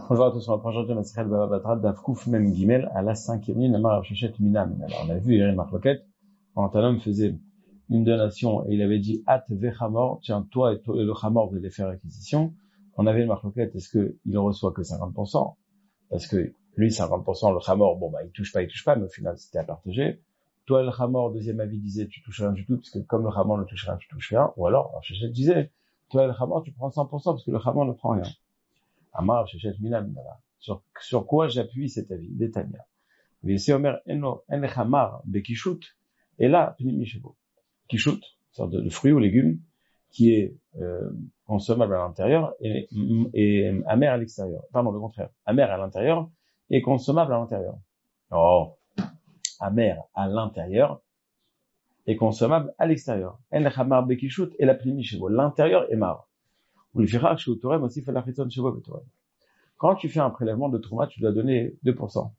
Bonjour à tous, on va prendre aujourd'hui Masechel Baba Batra d'Avkouf Mem Gimel à la 5e ligne, Amar Shechet Mina Mina. Alors on a vu hier une marloquette, quand un homme faisait une donation et il avait dit At Vechamor, tiens toi et le Chamor vous allez faire acquisition. On avait une marloquette, est-ce qu'il reçoit que 50%? Parce que lui 50%, le Chamor, bon bah il touche pas, mais au final c'était à partager. Toi le Chamor, deuxième avis disait tu touches rien du tout, parce que comme le Chamor ne touche rien, tu touches rien. Ou alors Shechet disait, toi le Chamor tu prends 100%, parce que le Chamor ne prend rien. Amar Shechet Mina Mina. Sur quoi j'appuie cet avis? Détania. V'yese Omer en chamar bekishut. Et là, pnimi shebo. Kishut, sorte de fruit ou légume qui est consommable à l'intérieur et amer à l'extérieur. Pardon, le contraire. Amer à l'intérieur et consommable à l'intérieur. Oh, amer à l'intérieur et consommable à l'extérieur. En chamar bekishut et la pnimi shebo. L'intérieur est mar. Ou le firak sheu torem aussi fait la chiton shebo betorem. Quand tu fais un prélèvement de Trouma, tu dois donner 2%.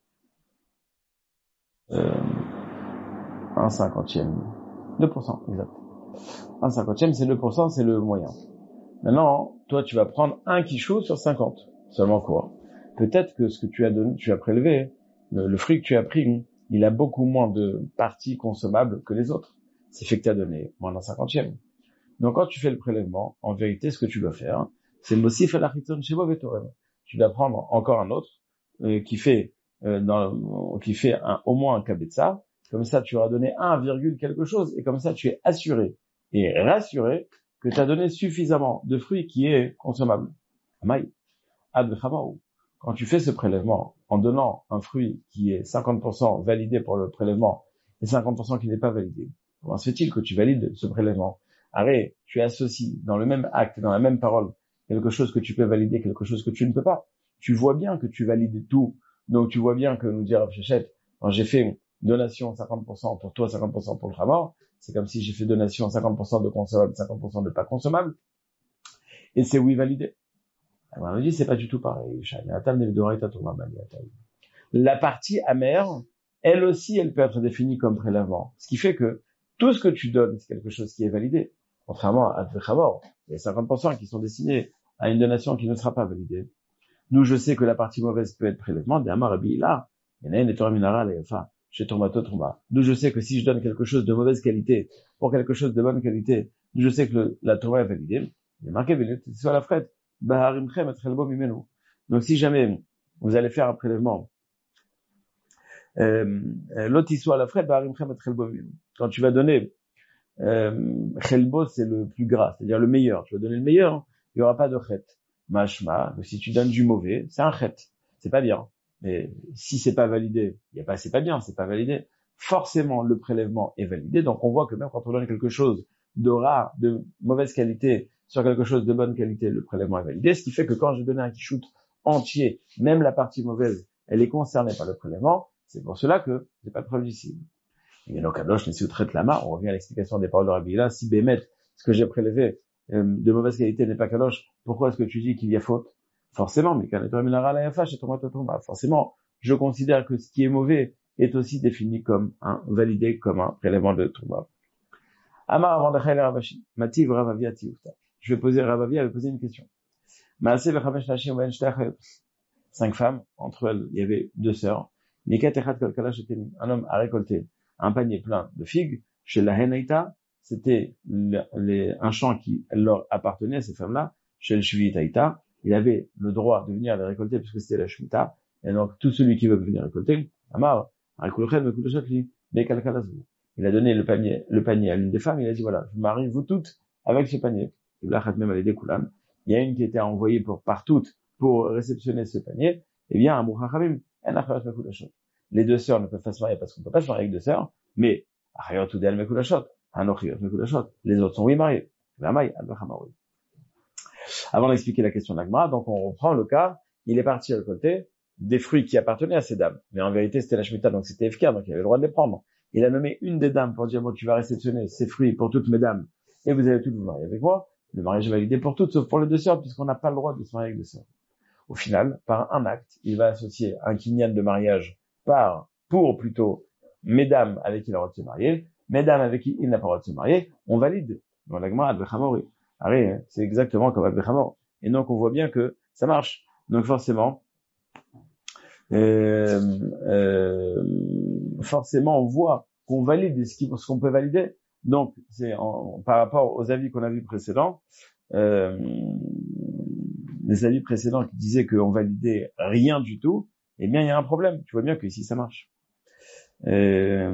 Un cinquantième. 2%, exact. Un cinquantième, c'est 2%, c'est le moyen. Maintenant, toi, tu vas prendre un quichou sur 50. Seulement quoi? Peut-être que ce que tu as donné, tu as prélevé, le fruit que tu as pris, il a beaucoup moins de parties consommables que les autres. C'est fait que tu as donné moins d'un cinquantième. Donc, quand tu fais le prélèvement, en vérité, ce que tu dois faire, c'est Mosif el Achiton Shebo Vetorem. Tu dois prendre encore un autre, qui fait au moins un kabetza. Comme ça, tu auras donné 1, quelque chose, et comme ça, tu es assuré et rassuré que tu as donné suffisamment de fruits qui est consommable. Amaï, ad chamaou. Quand tu fais ce prélèvement, en donnant un fruit qui est 50% validé pour le prélèvement et 50% qui n'est pas validé, comment se fait-il que tu valides ce prélèvement? Arrête, tu associes dans le même acte, dans la même parole, quelque chose que tu peux valider, quelque chose que tu ne peux pas. Tu vois bien que tu valides tout. Donc tu vois bien que nous dire Shechet, quand j'ai fait donation 50% pour toi, 50% pour le Chamor, c'est comme si j'ai fait donation 50% de consommable, 50% de pas consommable. Et c'est oui validé. Alors on nous dit c'est pas du tout pareil. La partie amère, elle aussi, elle peut être définie comme prélèvement. Ce qui fait que tout ce que tu donnes, c'est quelque chose qui est validé. Contrairement à Chamor, il y a 50% qui sont destinés à une donation qui ne sera pas validée. D'où je sais que la partie mauvaise peut être prélèvement, d'où je sais que si je donne quelque chose de mauvaise qualité pour quelque chose de bonne qualité, d'où je sais que la Torah est validée, il est marqué, soit la frette, donc si jamais vous allez faire un prélèvement, l'otiswa la frette, quand tu vas donner, chelbo c'est le plus gras, c'est-à-dire le meilleur, tu vas donner le meilleur, il n'y aura pas de chet. Mashma, si tu donnes du mauvais, c'est un chet. C'est pas bien. Mais si c'est pas validé, c'est pas bien, c'est pas validé. Forcément, le prélèvement est validé. Donc, on voit que même quand on donne quelque chose de rare, de mauvaise qualité, sur quelque chose de bonne qualité, le prélèvement est validé. Ce qui fait que quand je donne un quichout entier, même la partie mauvaise, elle est concernée par le prélèvement. C'est pour cela que c'est pas de preuve d'ici. Et donc, Kadosh, Nessi Utret Lama, on revient à l'explication des paroles de Rabbi Hilla. Si Bémet, ce que j'ai prélevé, de mauvaise qualité n'est pas Kadosh, pourquoi est-ce que tu dis qu'il y a faute? Forcément, mais forcément, je considère que ce qui est mauvais est aussi défini comme validé comme un prélèvement de Trouma. Amar avant d'achel Ravashi, Mativ Ravavia Tiufta. Ravavia avait posé une question. Maaseh v'chamesh nashim v'en shtei 5 femmes, entre elles, il y avait 2 sœurs. Niket echad kalkala shetenim. Un homme a récolté un panier plein de figues. Chez la Henaïta, c'était un champ qui leur appartenait à ces femmes-là. Chez le Shvitaïta, il avait le droit de venir les récolter puisque c'était la Shemitah. Et donc, tout celui qui veut venir récolter, Amar, il a donné le panier à l'une des femmes, il a dit voilà, je marie vous toutes avec ce panier. Il y a une qui était envoyée par toutes pour réceptionner ce panier. Eh bien, les 2 sœurs ne peuvent pas se marier parce qu'on ne peut pas se marier avec 2 sœurs, mais les autres sont oui mariés. Avant d'expliquer la question de l'Agmara, donc on reprend le cas, il est parti récolter des fruits qui appartenaient à ces dames. Mais en vérité, c'était la Shemitah, donc c'était efficace, donc il avait le droit de les prendre. Il a nommé une des dames pour dire, bon, tu vas réceptionner ces fruits pour toutes mes dames, et vous allez toutes vous marier avec moi. Le mariage est validé pour toutes, sauf pour les 2 sœurs, puisqu'on n'a pas le droit de se marier avec 2 sœurs. Au final, par un acte, il va associer un kinyan de mariage pour plutôt mesdames avec qui il a le droit de se marier, mesdames avec qui il n'a pas le droit de se marier, on valide. Dans l'agma, c'est exactement comme Abdechamor. Et donc, on voit bien que ça marche. Donc forcément, on voit qu'on valide ce qu'on peut valider. Donc, par rapport aux avis qu'on a vus précédents, les avis précédents qui disaient qu'on validait rien du tout, eh bien, il y a un problème. Tu vois bien que ici, ça marche. Et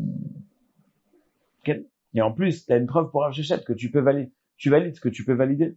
en plus, tu as une preuve pour Rav Shechet que tu peux valider. Tu valides ce que tu peux valider.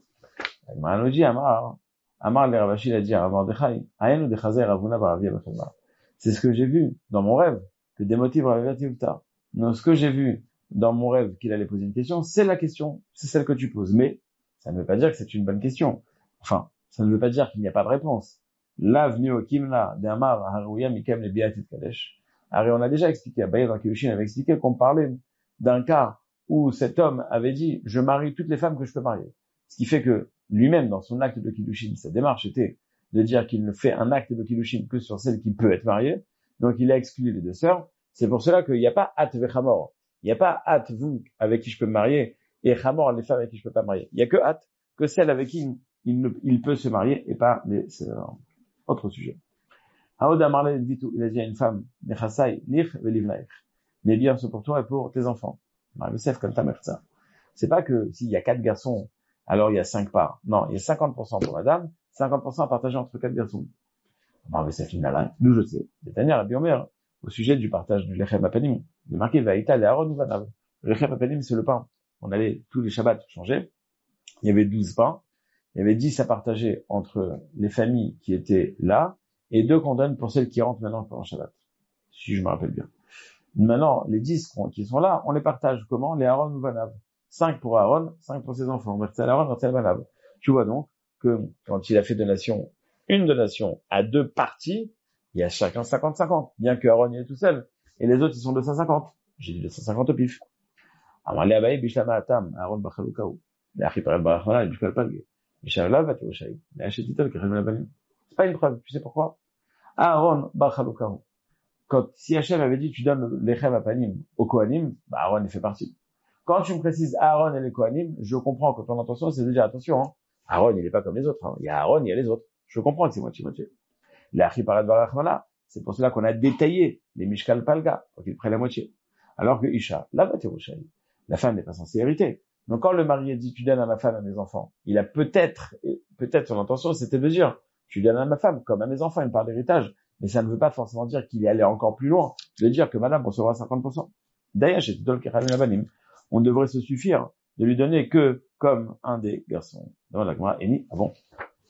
Amar le Ravashi a dit à Mordechai, Ayenu dechazer Ravuna baravia b'chelma. C'est ce que j'ai vu dans mon rêve, que des motifs ravivata. Donc, ce que j'ai vu dans mon rêve qu'il allait poser une question, c'est la question, c'est celle que tu poses. Mais, ça ne veut pas dire que c'est une bonne question. Enfin, ça ne veut pas dire qu'il n'y a pas de réponse. L'avenue au Kimla d'Amar Harouya Mikem le Biatit Kadesh. Alors, on a déjà expliqué, Abaye dans Kilushin avait expliqué qu'on parlait d'un cas où cet homme avait dit, je marie toutes les femmes que je peux marier. Ce qui fait que lui-même, dans son acte de Kiddushin, sa démarche était de dire qu'il ne fait un acte de Kiddushin que sur celle qui peut être mariée. Donc, il a exclu les deux sœurs. C'est pour cela qu'il n'y a pas At vechamor. Il n'y a pas At, vous, avec qui je peux me marier, et Chamor, les femmes avec qui je peux pas me marier. Il n'y a que At, que celle avec qui il peut se marier, et pas les sœurs. Autre sujet. Haoda Marley dit tout. Il a dit à une femme, Nechasai, Nich, Velivnaich. Mais bien, c'est pour toi et pour tes enfants. Yosef, comme ta mère, ça. C'est pas que s'il y a 4 garçons, alors il y a 5 parts. Non, il y a 50% pour la dame, 50% à partager entre 4 garçons. Yosef, nous je sais. C'est-à-dire, la biomère, au sujet du partage du lechem apanim. Il est marqué, Vaïta, les Aaron ou Vanav. Le lechem apanim, c'est le pain. On allait tous les Shabbats changer. Il y avait 12 pains. Il y avait 10 à partager entre les familles qui étaient là, et 2 qu'on donne pour celles qui rentrent maintenant pendant Shabbat. Si je me rappelle bien. Maintenant, les 10 qui sont là, on les partage comment? Les Aaron ou Vanav. 5 pour Aaron, 5 pour ses enfants. Vertel Aaron, Vertel Vanav. Tu vois donc que quand il a fait une donation à 2 parties, il y a chacun 50-50. Bien que Aaron y est tout seul. Et les autres, ils sont 250. J'ai dit 250 au pif. Amar le Abaye, Bishlama Atam, Aaron Bachalukaou. L'achi Paret Barachmana, et Bishkal Palge. Mishavla Vatiroshai. L'achetitel, Kachem Labanim. C'est pas une preuve. Tu sais pourquoi? Aaron Bachalukaou. Si Hachem avait dit, tu donnes l'Echem Apanim au Kohanim, bah, Aaron y fait partie. Quand tu me précises Aaron et les Kohanim, je comprends que ton intention, c'est de dire, attention, hein, Aaron, il est pas comme les autres, hein. Il y a Aaron, il y a les autres. Je comprends que c'est moitié-moitié. L'Achi Paret Barachmana, c'est pour cela qu'on a détaillé les Mishkal Palga, pour qu'il prenne la moitié. Alors que Isha, la Vatiroshai, la femme n'est pas censée hériter. Donc quand le mari dit, tu donnes à ma femme, à mes enfants, il a peut-être son intention, c'était de dire, tu donnes à ma femme, comme à mes enfants, une part d'héritage. Mais ça ne veut pas forcément dire qu'il est allé encore plus loin, de dire que madame recevra 50%. D'ailleurs, chez Tidol Kechavim Labanim, on devrait se suffire de lui donner que comme un des garçons. Dans la Gemara, Eni, ah bon.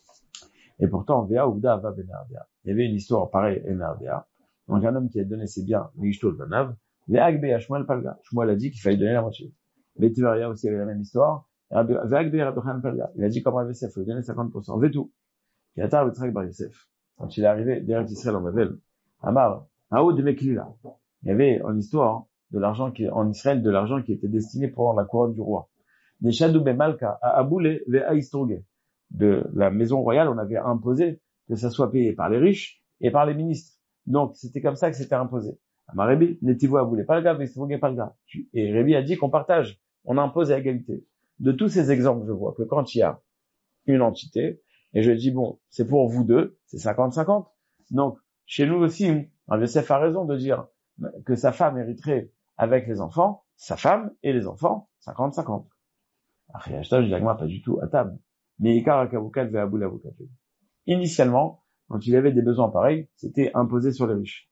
Et pourtant, Vea Ouvda Ava Benardea. Il y avait une histoire pareille, Benardea. Donc un homme qui a donné ses biens, l'Ishtol Vanav, Vea Agbe Shmuel Palga. Shmuel a dit qu'il fallait donner la moitié. Vetuveria aussi avait la même histoire. Vea Agbe Rabdochan Palga. Il a dit comme Rav Yosef, il faut donner 50%. Vetou. Yatar Vitzrak Bar Yosef. Quand il est arrivé derrière Israël en Babel, Amar, Haoud Meklila. Il y avait en histoire de l'argent en Israël, de l'argent qui était destiné pour la couronne du roi. Des Shadou Malka à Aboulé ve Aïstrogué. De la maison royale, on avait imposé que ça soit payé par les riches et par les ministres. Donc, c'était comme ça que c'était imposé. Amar Rebi, Netivo Aboulé Palga, ve Aïstrogué Palga. Et Rebi a dit qu'on partage, on impose à égalité. De tous ces exemples, je vois que quand il y a une entité, et je dis, bon, c'est pour vous deux, c'est 50-50. Donc, chez nous aussi, Rav Yosef a raison de dire que sa femme hériterait avec les enfants, sa femme et les enfants, 50-50. Achriachta, je dis, pas du tout, à table. Mais Ikar Akavukat ve Aboul Avukat. Initialement, quand il y avait des besoins pareils, c'était imposé sur les riches.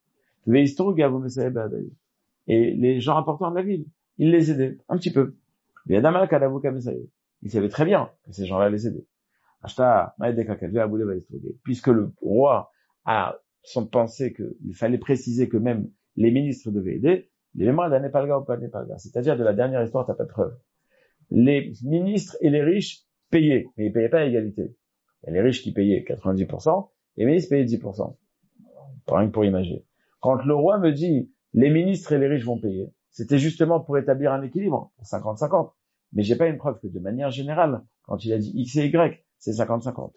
Et les gens importants de la ville, ils les aidaient, un petit peu. Ils savaient très bien que ces gens-là les aidaient. Puisque le roi a pensé qu'il fallait préciser que même les ministres devaient aider, les mémoires d'un Nepalga ou pas Nepalga. C'est-à-dire de la dernière histoire, t'as pas de preuve. Les ministres et les riches payaient, mais ils payaient pas à égalité. Il y a les riches qui payaient 90%, et les ministres payaient 10%. Rien que pour imaginer. Quand le roi me dit, les ministres et les riches vont payer, c'était justement pour établir un équilibre, 50-50. Mais j'ai pas une preuve que de manière générale, quand il a dit X et Y, c'est 50-50.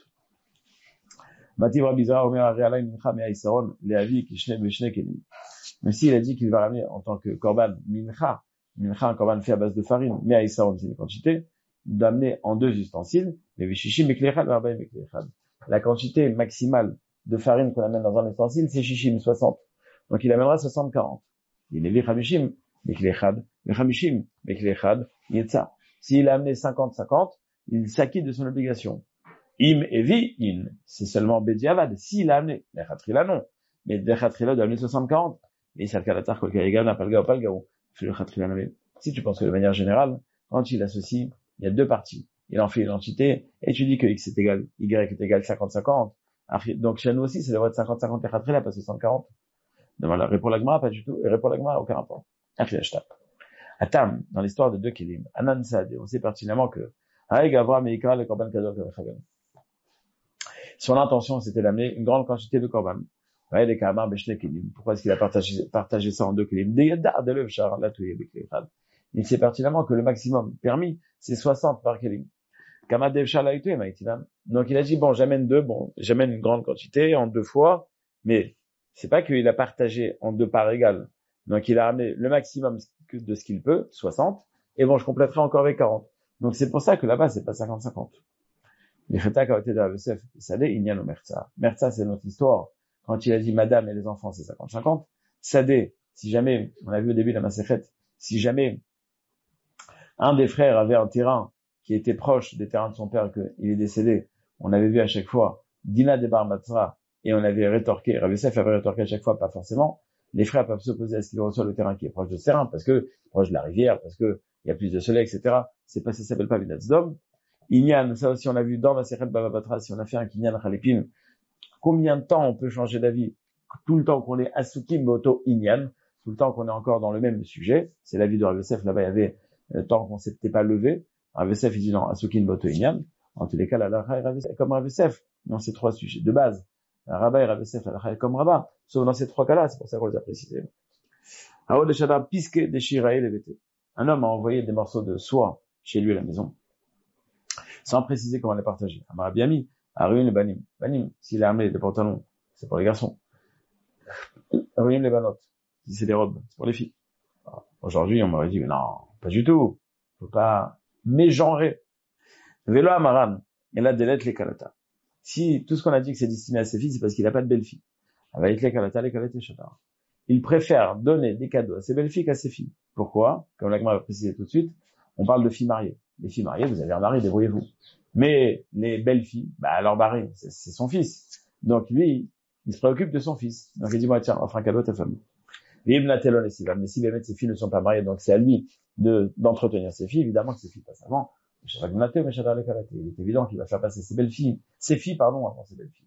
Même s'il a dit qu'il va ramener en tant que korban mincha, un korban fait à base de farine, mais à Isaron, c'est une quantité, d'amener en 2 ustensiles, mais vishishim eklechad, varbaim eklechad. la quantité maximale de farine qu'on amène dans un ustensile, c'est shishim, 60. Donc il amènera 60-40. Il est vichamishim, meklechad, vichamishim, meklechad, yetza. S'il a amené 50-50, il s'acquitte de son obligation. Im et vi, in, c'est seulement bediavad. S'il a amené, lechatrila non, mais lechatrila doit amener 60-40. Et ça le kalatar kol kariga n'a pas le gars ou pas le gao. Si tu penses que de manière générale, quand il associe, il y a deux parties. Il en fait une entité, et tu dis que X est égal, Y est égal 50-50. Donc chez nous aussi, c'est le vote 50-50 lechatrila, pas 60-40. Donc voilà, répond la Gemara, pas du tout, et répond la Gemara, aucun rapport. Atam, dans l'histoire de deux Kélim, Anan Sad, on sait pertinemment que, son intention, c'était d'amener une grande quantité de korban. Pourquoi est-ce qu'il a partagé ça en deux Kélim? Il sait pertinemment que le maximum permis, c'est 60 par Kélim. Donc il a dit, bon, j'amène une grande quantité en deux fois, mais c'est pas qu'il a partagé en deux parts égales. Donc il a ramené le maximum de ce qu'il peut, 60, et bon, je compléterai encore avec 40. Donc c'est pour ça que là-bas, c'est pas 50-50. Les Chetak a été de Yosef, Sadé, Inyan ou Mertza. Mertza, c'est notre histoire. Quand il a dit madame et les enfants, c'est 50-50. Sadé, si jamais, on a vu au début de la Masechet, si jamais un des frères avait un terrain qui était proche des terrains de son père, qu'il est décédé, on avait vu à chaque fois, Dina de Bar Matzra, et on avait rétorqué, Rav Yosef avait rétorqué à chaque fois, pas forcément, les frères peuvent s'opposer à ce qu'il reçoit le terrain qui est proche de ce terrain, parce que, proche de la rivière, parce que, il y a plus de soleil, etc. C'est pas, ça s'appelle pas Vidatsdom. Inyan, ça aussi on a vu dans la Masechet Bava Batra, si on a fait un Kinyan Khalipim, combien de temps on peut changer d'avis? Tout le temps qu'on est Asukim Boto Inyan, tout le temps qu'on est encore dans le même sujet, c'est l'avis de Rav Yosef, là-bas il y avait, tant qu'on s'était pas levé, Rav Yosef il dit non, Asukim Boto Inyan, en tous les cas, la comme Rav Yosef, dans ces trois sujets de base. Rabat et Rav Yosef, la comme Rabat, sauf dans ces trois cas-là, c'est pour ça qu'on les a précisés. Un homme a envoyé des morceaux de soie chez lui à la maison, sans préciser comment les partager. Amarabiami, Arun le Banim. Banim, s'il a amené des pantalons, c'est pour les garçons. Arun les Banot, si c'est des robes, c'est pour les filles. Alors, aujourd'hui, on m'aurait dit, mais non, pas du tout. Faut pas mégenrer. Vélo Amaran, et là, délète les kalata. Si tout ce qu'on a dit que c'est destiné à ses filles, c'est parce qu'il n'a pas de belles filles. Avec les kalata, les kalata shatar. Il préfère donner des cadeaux à ses belles filles qu'à ses filles. Pourquoi? Comme l'agma va préciser tout de suite, on parle de filles mariées. Les filles mariées, vous avez un mari, débrouillez-vous. Mais les belles filles, leur mari, c'est son fils. Donc lui, il se préoccupe de son fils. Donc il dit, moi, tiens, offre un cadeau à ta femme. Mais si bien ses filles ne sont pas mariées, donc c'est à lui d'entretenir ses filles, évidemment que ses filles passent avant. Il est évident qu'il va faire passer ses filles avant ses belles filles.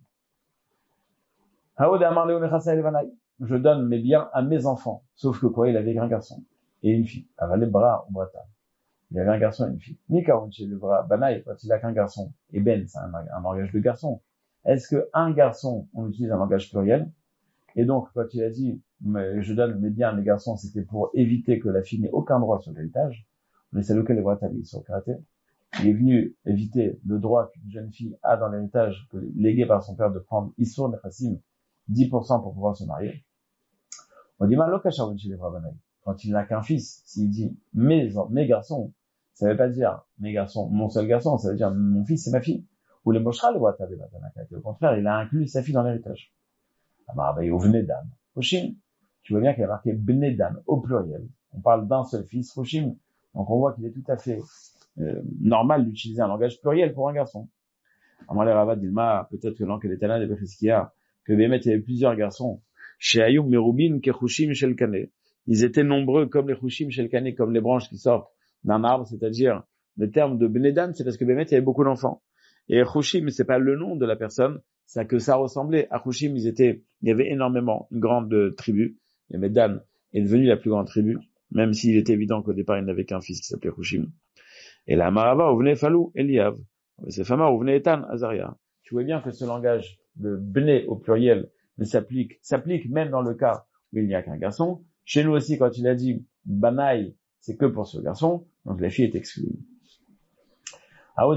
Je donne mes biens à mes enfants. Sauf que quoi, il avait un garçon et une fille. Avalé bras ou brata. Il avait un garçon et une fille. Mikaoun chez le bras, Banaï, quand il a qu'un garçon. Et Ben, c'est un langage de garçon. Est-ce que un garçon, on utilise un langage pluriel? Et donc, quand il a dit, je donne mes biens à mes garçons, c'était pour éviter que la fille n'ait aucun droit sur l'héritage. Mais c'est lequel les bras tabliers sur le karaté. Il est venu éviter le droit qu'une jeune fille a dans l'héritage, légué par son père de prendre Issour Nechassim, 10% pour pouvoir se marier. On dit, quand il n'a qu'un fils, s'il dit mes garçons, ça veut pas dire mes garçons, mon seul garçon, ça veut dire mon fils, c'est ma fille. Ou les moshra, le au contraire, il a inclus sa fille dans l'héritage. Au Vnedan, Hoshim, tu vois bien qu'il y a marqué Bnedan au pluriel. On parle d'un seul fils, Hoshim. Donc on voit qu'il est tout à fait normal d'utiliser un langage pluriel pour un garçon. Amalé Ravad Dilma, peut-être que l'oncle est de Becheskia, que Bémet il y avait plusieurs garçons. Chez Ayoub Merubin, Kechushim Shelkane. Ils étaient nombreux comme les Chushim Shelkane, comme les branches qui sortent d'un arbre, c'est-à-dire, le terme de Bnedan, c'est parce que Bémet il y avait beaucoup d'enfants. Et Chushim, c'est pas le nom de la personne, c'est que ça ressemblait. À Chushim, il y avait énormément, une grande tribu. Et Medan est devenu la plus grande tribu, même s'il était évident qu'au départ, il n'avait qu'un fils qui s'appelait Chushim. Et la Marava, où venait Falou, Eliav. C'est Fama, où venait Etan, Azaria. Tu vois bien que ce langage de Bné au pluriel ne s'applique même dans le cas où il n'y a qu'un garçon. Chez nous aussi, quand il a dit Banaï, c'est que pour ce garçon, donc la fille est exclue. Il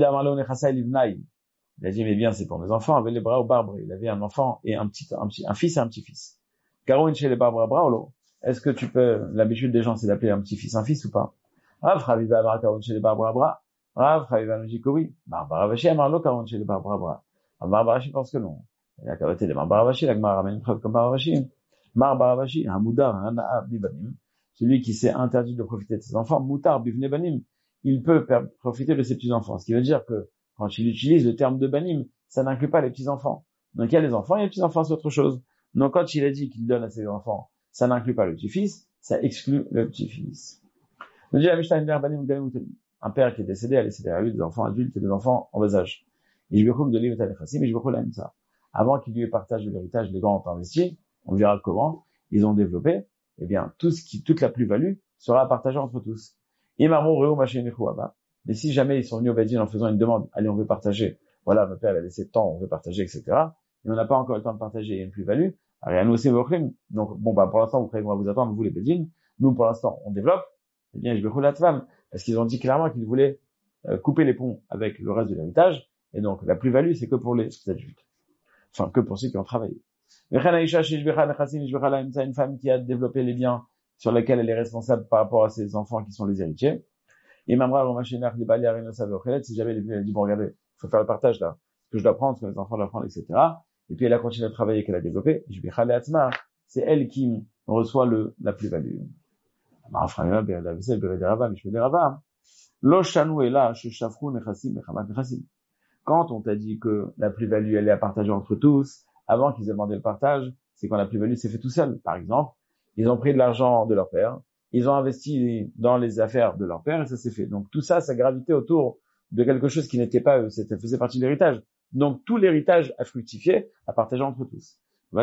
a dit, mais bien, c'est pour mes enfants, avec les bras au barbre. Il avait un enfant et un fils et un petit-fils. Caroline chez les barbres bravo. Est-ce que l'habitude des gens, c'est d'appeler un petit-fils un fils ou pas? Rav Chaviva Amar Caroline chez les barbres bras. Rav Chaviva nous dit que oui. Barbara Vaché Amar Lo Caroline chez les barbres bras. Mar Barashi pense que non. La cavité de Mar Barashi, la Gemara ramène une preuve comme Mar Barashi. Mar Barashi, un moudar, un na'ab bibanim. Celui qui s'est interdit de profiter de ses enfants, moutar bivne banim, il peut profiter de ses petits-enfants. Ce qui veut dire que quand il utilise le terme de banim, ça n'inclut pas les petits-enfants. Donc il y a les enfants, et les petits-enfants c'est autre chose. Donc quand il a dit qu'il donne à ses enfants, ça n'inclut pas le petit-fils, ça exclut le petit-fils. Donc dit la Mishnah, un père qui est décédé a laissé derrière lui des enfants adultes et des enfants en bas âge. Et je veux de l'île mais je veux l'aime ça. Avant qu'il lui ait partagé l'héritage, les grands ont investi, on verra comment, ils ont développé, eh bien, toute la plus-value sera partagée entre tous. Mais si jamais ils sont venus au Bedin en faisant une demande, allez, on veut partager, voilà, notre père a laissé tant, on veut partager, etc., et on n'a pas encore le temps de partager une plus-value, donc, bon, bah, pour l'instant, vous croyez qu'on va vous attendre, vous, les Bedin, nous, pour l'instant, on développe, eh bien, je vais rouler la femme, parce qu'ils ont dit clairement qu'ils voulaient couper les ponts avec le reste de l'héritage, et donc, la plus-value, c'est que pour les adultes. Enfin, que pour ceux qui ont travaillé. Une femme qui a développé les biens sur lesquels elle est responsable par rapport à ses enfants qui sont les héritiers. Et Mamra, si jamais elle a dit, bon, regardez, faut faire le partage là, ce que je dois prendre, ce que les enfants doivent prendre, etc. Et puis elle a continué à travailler, qu'elle a développé. C'est elle qui reçoit la plus-value. Quand on t'a dit que la plus-value, elle est à partager entre tous, avant qu'ils aient demandé le partage, c'est quand la plus-value s'est fait tout seul. Par exemple, ils ont pris de l'argent de leur père, ils ont investi dans les affaires de leur père et ça s'est fait. Donc tout ça, ça gravitait autour de quelque chose qui n'était pas eux, ça faisait partie de l'héritage. Donc tout l'héritage a fructifié, à partager entre tous.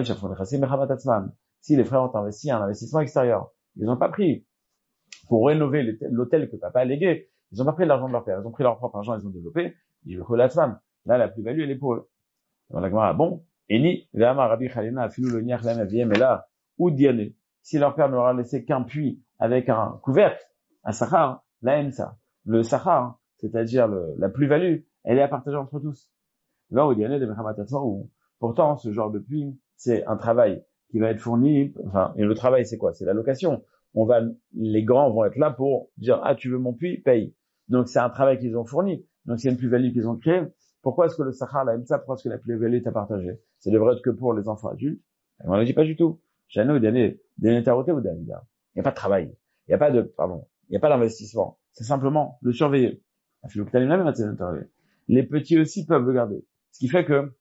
Si les frères ont investi un investissement extérieur, ils n'ont pas pris pour rénover l'hôtel que papa a légué, ils n'ont pas pris de l'argent de leur père, ils ont pris leur propre argent, ils ont développé, là la plus-value elle est pour eux. Bon, Eni, Ve'amar Rabbi Chalina, Afilu lo niach lem aviem, et là, ou diane, si leur père ne leur a laissé qu'un puits avec un couvercle, un sachar, la ça. Le sachar, c'est-à-dire la plus-value, elle est à partager entre tous. Là, ou diane, de Mechamatatma, où, pourtant, ce genre de puits, c'est un travail qui va être fourni, enfin, et le travail, c'est quoi? C'est la location. Les grands vont être là pour dire, ah, tu veux mon puits? Paye. Donc, c'est un travail qu'ils ont fourni. Donc, c'est une plus-value qu'ils ont créée. Pourquoi est-ce que le sachar, la ça, pourquoi est-ce que la plus-value est à partager? Ça devrait être que pour les enfants adultes. Et on ne dit pas du tout. Jamais, des tarotés ou d'amida. Il n'y a pas de travail. Il n'y a pas d'investissement. C'est simplement le surveiller. Les petits aussi peuvent le garder. Ce qui fait que,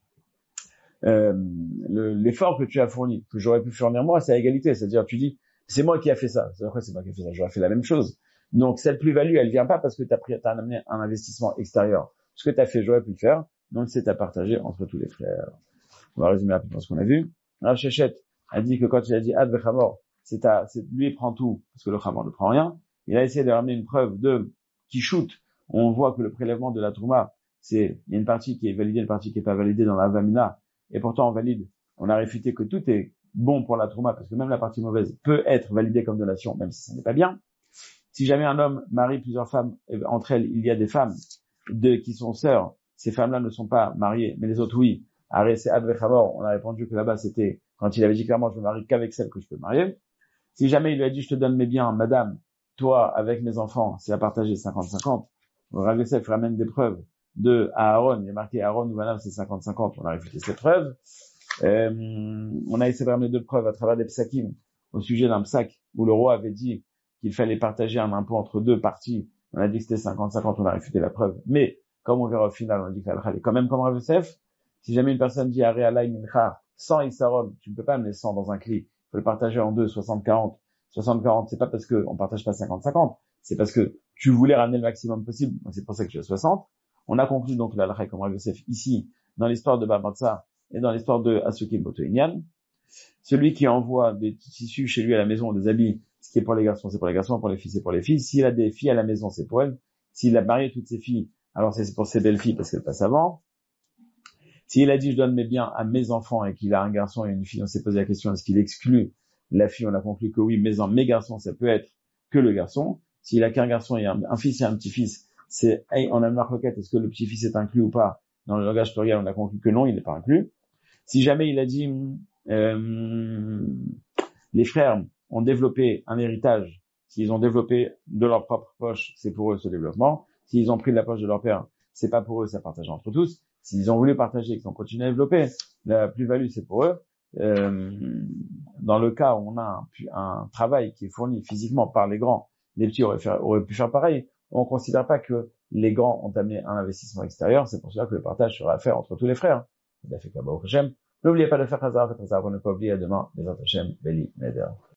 l'effort que tu as fourni, que j'aurais pu fournir moi, c'est à égalité. C'est-à-dire, tu dis, c'est moi qui a fait ça. C'est moi qui a fait ça. J'aurais fait la même chose. Donc, cette plus-value, elle vient pas parce que t'as amené un investissement extérieur. Ce que tu as fait, j'aurais pu le faire. Donc, c'est à partager entre tous les frères. On va résumer rapidement ce qu'on a vu. Rav Shechet a dit que quand il a dit Ad vechamor, lui, il prend tout, parce que le chamor ne prend rien. Il a essayé de ramener une preuve qui shoot. On voit que le prélèvement de la trouma, il y a une partie qui est validée, une partie qui est pas validée dans la vamina. Et pourtant, on valide. On a réfuté que tout est bon pour la trouma, parce que même la partie mauvaise peut être validée comme donation, même si ça n'est pas bien. Si jamais un homme marie plusieurs femmes, entre elles, il y a des femmes qui sont sœurs, ces femmes-là ne sont pas mariées, mais les autres oui. C'est Ad vechamor, on a répondu que là-bas c'était quand il avait dit clairement je me marie qu'avec celle que je peux marier. Si jamais il lui a dit je te donne mes biens, madame, toi avec mes enfants, c'est à partager 50-50. Rav Yosef ramène des preuves à Aaron, il y a marqué Aaron ou madame c'est 50-50, on a réfuté ces preuves. On a essayé de ramener d'autres preuves à travers des psakim au sujet d'un psak où le roi avait dit qu'il fallait partager un impôt entre deux parties. On a dit que c'était 50-50, on a réfuté la preuve. Mais, comme on verra au final, on a dit que la est quand même comme Rav Yosef. Si jamais une personne dit Aré Alay Mincha, 100 Isaron, tu ne peux pas amener 100 dans un cli. Il faut le partager en deux, 60-40. 60-40, c'est pas parce qu'on partage pas 50-50. C'est parce que tu voulais ramener le maximum possible. Donc c'est pour ça que tu as 60. On a conclu donc la halakha comme Rav Yosef ici, dans l'histoire de Babatsa et dans l'histoire de Asukim Botoïnian. Celui qui envoie des tissus chez lui à la maison, des habits, ce qui est pour les garçons, c'est pour les garçons, pour les filles, c'est pour les filles. S'il a des filles à la maison, c'est pour elles. S'il a marié toutes ses filles, alors c'est pour ses belles filles parce qu'elles passent avant. S'il a dit je donne mes biens à mes enfants et qu'il a un garçon et une fille, on s'est posé la question est-ce qu'il exclut la fille, on a conclu que oui, mes garçons, ça peut être que le garçon. S'il a qu'un garçon et un fils et un petit-fils, on a une marque requête, est-ce que le petit-fils est inclus ou pas? Dans le langage pluriel, on a conclu que non, il n'est pas inclus. Si jamais il a dit les frères ont développé un héritage, s'ils ont développé de leur propre poche, c'est pour eux ce développement. S'ils ont pris de la poche de leur père, c'est pas pour eux, ça partage entre tous. S'ils ont voulu partager, qu'ils ont continué à développer, la plus-value, c'est pour eux. Dans le cas où on a un travail qui est fourni physiquement par les grands, les petits auraient pu faire pareil. On considère pas que les grands ont amené un investissement extérieur. C'est pour cela que le partage sera fait entre tous les frères. N'oubliez pas de faire Chazar pour ne pas oublier demain les Hashem, Beli Neder.